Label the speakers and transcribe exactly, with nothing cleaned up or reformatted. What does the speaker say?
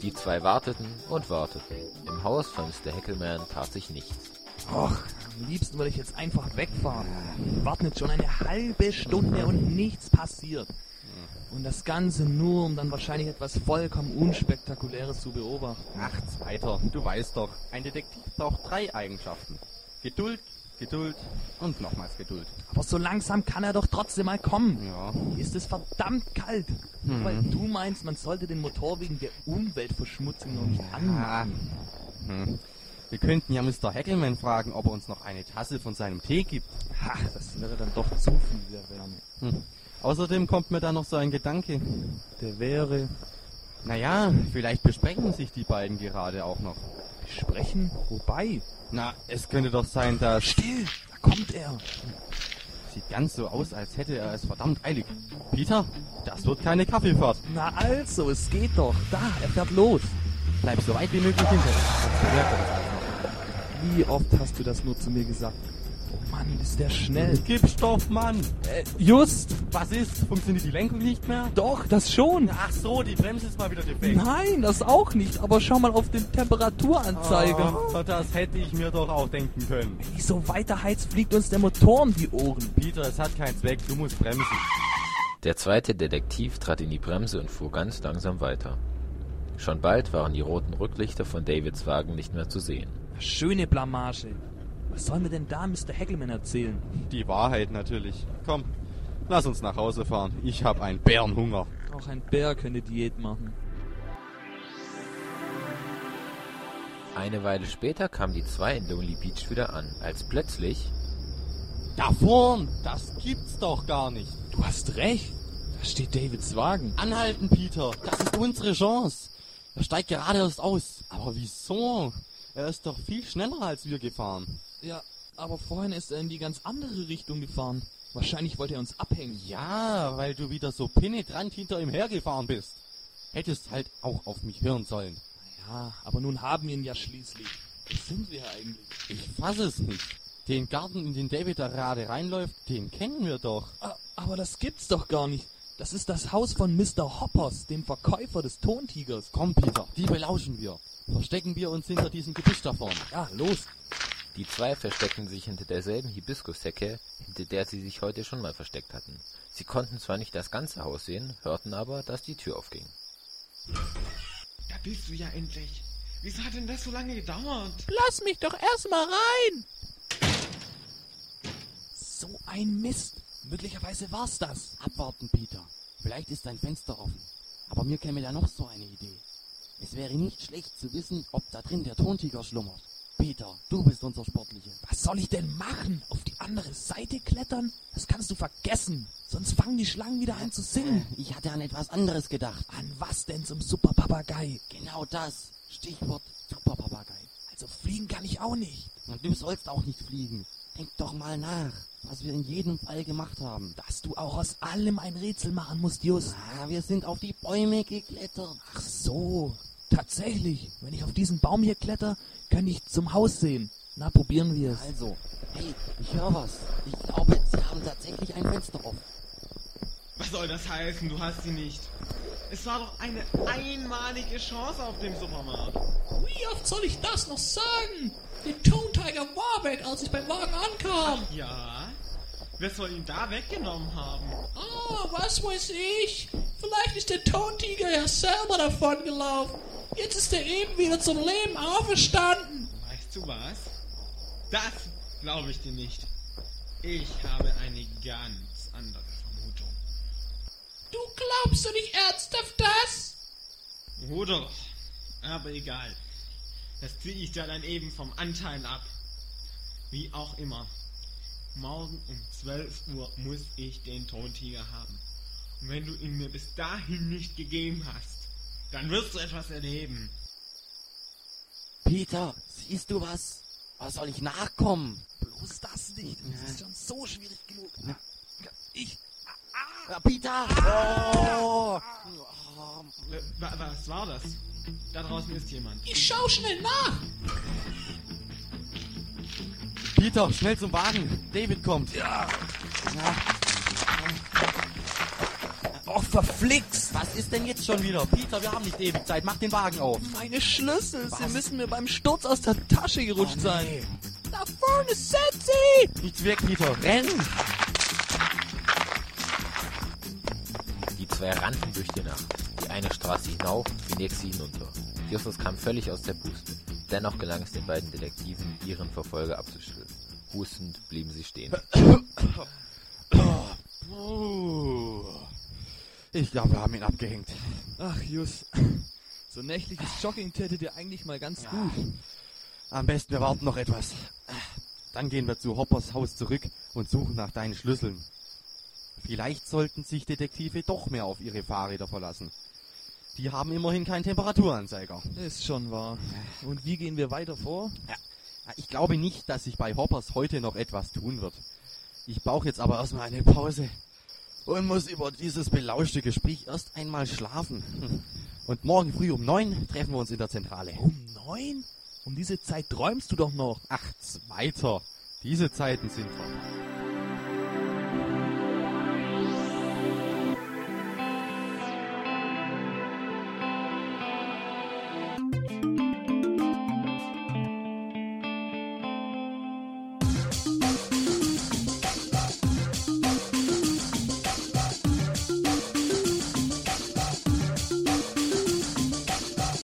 Speaker 1: Die zwei warteten und warteten. Im Haus von Mister Hackleman tat sich nichts.
Speaker 2: Och, am liebsten würde ich jetzt einfach wegfahren. Wir warten jetzt schon eine halbe Stunde und nichts passiert. Und das Ganze nur, um dann wahrscheinlich etwas vollkommen Unspektakuläres zu beobachten.
Speaker 3: Ach, Zweiter, du weißt doch, ein Detektiv braucht drei Eigenschaften. Geduld, Geduld und nochmals Geduld.
Speaker 2: Aber so langsam kann er doch trotzdem mal kommen.
Speaker 3: Ja.
Speaker 2: Hier ist es verdammt kalt.
Speaker 3: Hm.
Speaker 2: Weil du meinst, man sollte den Motor wegen der Umweltverschmutzung noch nicht anmachen.
Speaker 3: Hm. Wir könnten ja Mister Hackleman fragen, ob er uns noch eine Tasse von seinem Tee gibt.
Speaker 2: Ha, das wäre dann doch zu viel der Wärme.
Speaker 3: Hm. Außerdem kommt mir da noch so ein Gedanke.
Speaker 2: Der wäre...
Speaker 3: Naja, vielleicht besprechen sich die beiden gerade auch noch.
Speaker 2: Besprechen? Wobei?
Speaker 3: Na, es könnte doch sein, dass...
Speaker 2: Still, da kommt er.
Speaker 3: Sieht ganz so aus, als hätte er es verdammt eilig. Peter, das wird keine Kaffeefahrt.
Speaker 2: Na also, es geht doch. Da, er fährt los.
Speaker 3: Bleib so weit wie möglich hinter uns. Sonst bemerkt er das alles noch.
Speaker 2: Wie oft hast du das nur zu mir gesagt? Oh Mann, ist der schnell.
Speaker 3: Gib Stoff, Mann!
Speaker 2: Äh, just.
Speaker 3: Was ist? Funktioniert die Lenkung nicht mehr?
Speaker 2: Doch, das schon.
Speaker 3: Ach so, die Bremse ist mal wieder defekt.
Speaker 2: Nein, das auch nicht. Aber schau mal auf den Temperaturanzeiger.
Speaker 3: Oh, das hätte ich mir doch auch denken können.
Speaker 2: Wenn ich so weiterheiz, fliegt uns der Motor um die Ohren.
Speaker 3: Peter, es hat keinen Zweck, du musst bremsen.
Speaker 1: Der zweite Detektiv trat in die Bremse und fuhr ganz langsam weiter. Schon bald waren die roten Rücklichter von Davids Wagen nicht mehr zu sehen.
Speaker 2: Schöne Blamage. Was soll mir denn da Mister Hackleman erzählen?
Speaker 3: Die Wahrheit natürlich. Komm, lass uns nach Hause fahren. Ich hab einen Bärenhunger.
Speaker 2: Auch ein Bär könnte Diät machen.
Speaker 1: Eine Weile später kamen die zwei in Lonely Beach wieder an, als plötzlich...
Speaker 3: Da vorn, das gibt's doch gar nicht.
Speaker 2: Du hast recht. Da steht Davids Wagen.
Speaker 3: Anhalten, Peter, das ist unsere Chance. Er steigt gerade erst aus. Aber wieso? Er ist doch viel schneller als wir gefahren.
Speaker 2: Ja, aber vorhin ist er in die ganz andere Richtung gefahren. Wahrscheinlich wollte er uns abhängen.
Speaker 3: Ja, weil du wieder so penetrant hinter ihm hergefahren bist. Hättest halt auch auf mich hören sollen.
Speaker 2: Ja, aber nun haben wir ihn ja schließlich. Wo sind wir eigentlich?
Speaker 3: Ich fasse es nicht. Den Garten, in den David da gerade reinläuft, den kennen wir doch.
Speaker 2: Ah, aber das gibt's doch gar nicht. Das ist das Haus von Mister Hoppers, dem Verkäufer des Tontigers.
Speaker 3: Komm, Peter, die belauschen wir. Verstecken wir uns hinter diesem Gebüsch da vorne.
Speaker 2: Ja, los.
Speaker 1: Die zwei versteckten sich hinter derselben Hibiskushecke, hinter der sie sich heute schon mal versteckt hatten. Sie konnten zwar nicht das ganze Haus sehen, hörten aber, dass die Tür aufging.
Speaker 4: Da bist du ja endlich. Wieso hat denn das so lange gedauert?
Speaker 2: Lass mich doch erstmal rein. So ein Mist. Möglicherweise war's das.
Speaker 3: Abwarten, Peter. Vielleicht ist ein Fenster offen. Aber mir käme da noch so eine Idee. Es wäre nicht schlecht zu wissen, ob da drin der Tontiger schlummert. Peter, du bist unser Sportliche.
Speaker 2: Was soll ich denn machen? Auf die andere Seite klettern? Das kannst du vergessen. Sonst fangen die Schlangen wieder an zu singen.
Speaker 3: Ich hatte an etwas anderes gedacht.
Speaker 2: An was denn zum Superpapagei?
Speaker 3: Genau das. Stichwort Superpapagei.
Speaker 2: Also fliegen kann ich auch nicht.
Speaker 3: Und du sollst auch nicht fliegen. Denk doch mal nach, was wir in jedem Fall gemacht haben.
Speaker 2: Dass du auch aus allem ein Rätsel machen musst, Just.
Speaker 3: Ah, wir sind auf die Bäume geklettert.
Speaker 2: Ach so, tatsächlich. Wenn ich auf diesen Baum hier kletter, kann ich zum Haus sehen. Na, probieren wir es.
Speaker 3: Also, hey, ich höre was. Ich glaube, sie haben tatsächlich ein Fenster offen.
Speaker 4: Was soll das heißen? Du hast sie nicht. Es war doch eine einmalige Chance auf dem Supermarkt.
Speaker 5: Wie oft soll ich das noch sagen? Der Tontiger war weg, als ich beim Wagen ankam.
Speaker 4: Ach ja? Wer soll ihn da weggenommen haben?
Speaker 5: Ah, was weiß ich. Vielleicht ist der Tontiger ja selber davon gelaufen. Jetzt ist er eben wieder zum Leben auferstanden.
Speaker 4: Weißt du was? Das glaube ich dir nicht. Ich habe eine ganz andere Vermutung.
Speaker 5: Du glaubst doch nicht ernsthaft das?
Speaker 4: Oh doch. Aber egal. Das ziehe ich dir dann eben vom Anteil ab. Wie auch immer. Morgen um zwölf Uhr muss ich den Tontiger haben. Und wenn du ihn mir bis dahin nicht gegeben hast, dann wirst du etwas erleben.
Speaker 3: Peter, siehst du was? Was soll ich nachkommen?
Speaker 2: Bloß das nicht. Das ist schon so schwierig genug.
Speaker 3: Ja.
Speaker 2: Ich...
Speaker 3: Ja, Peter! Oh!
Speaker 4: Äh, wa- was war das? Da draußen ist jemand.
Speaker 5: Ich schau schnell nach.
Speaker 3: Peter, schnell zum Wagen. David kommt.
Speaker 2: Ja.
Speaker 3: Ja.
Speaker 2: Oh, verflixt!
Speaker 3: Was ist denn jetzt schon wieder? Peter, wir haben nicht ewig Zeit. Mach den Wagen auf.
Speaker 2: Meine Schlüssel,
Speaker 3: Was?
Speaker 2: sie müssen mir beim Sturz aus der Tasche gerutscht
Speaker 3: Oh,
Speaker 2: sein.
Speaker 3: nee.
Speaker 2: Da vorne sind sie!
Speaker 3: Nichts weg, Peter. Renn!
Speaker 1: Die zwei rannten durch die Nacht, die eine Straße hinauf, die nächste hinunter. Justus kam völlig aus der Puste. Dennoch gelang es den beiden Detektiven, ihren Verfolger abzuschütteln. Hustend blieben sie stehen.
Speaker 3: Puh. Ich glaube, wir haben ihn abgehängt.
Speaker 2: Ach, Jus. So nächtliches Jogging täte dir eigentlich mal ganz gut.
Speaker 3: Am besten, wir warten noch etwas. Dann gehen wir zu Hoppers Haus zurück und suchen nach deinen Schlüsseln. Vielleicht sollten sich Detektive doch mehr auf ihre Fahrräder verlassen. Die haben immerhin keinen Temperaturanzeiger.
Speaker 2: Ist schon wahr. Und wie gehen wir weiter vor?
Speaker 3: Ja, ich glaube nicht, dass sich bei Hoppers heute noch etwas tun wird. Ich brauche jetzt aber erstmal eine Pause und muss über dieses belauschte Gespräch erst einmal schlafen. Und morgen früh um neun treffen wir uns in der Zentrale.
Speaker 2: Um neun? Um diese Zeit träumst du doch noch.
Speaker 3: Ach, Zweiter. Diese Zeiten sind vorbei.